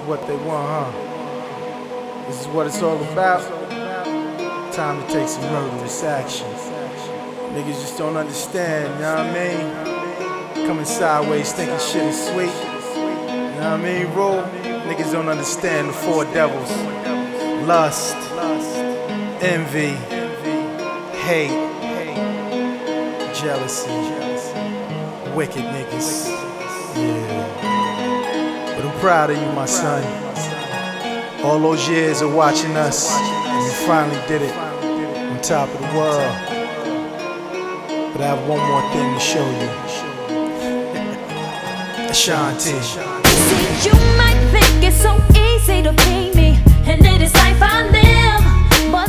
what they want, huh? This is what it's all about. Time to take some murderous action. Niggas just don't understand, you know what I mean? Coming sideways thinking shit is sweet. You know what I mean? Roll. Niggas don't understand the four devils. Lust, envy, hate, jealousy, wicked niggas. Yeah. But I'm proud of you, my son. All those years of watching us, and you finally did it on top of the world. But I have one more thing to show you. Ashanti. See, you might think it's so easy to be me, and it is life I live.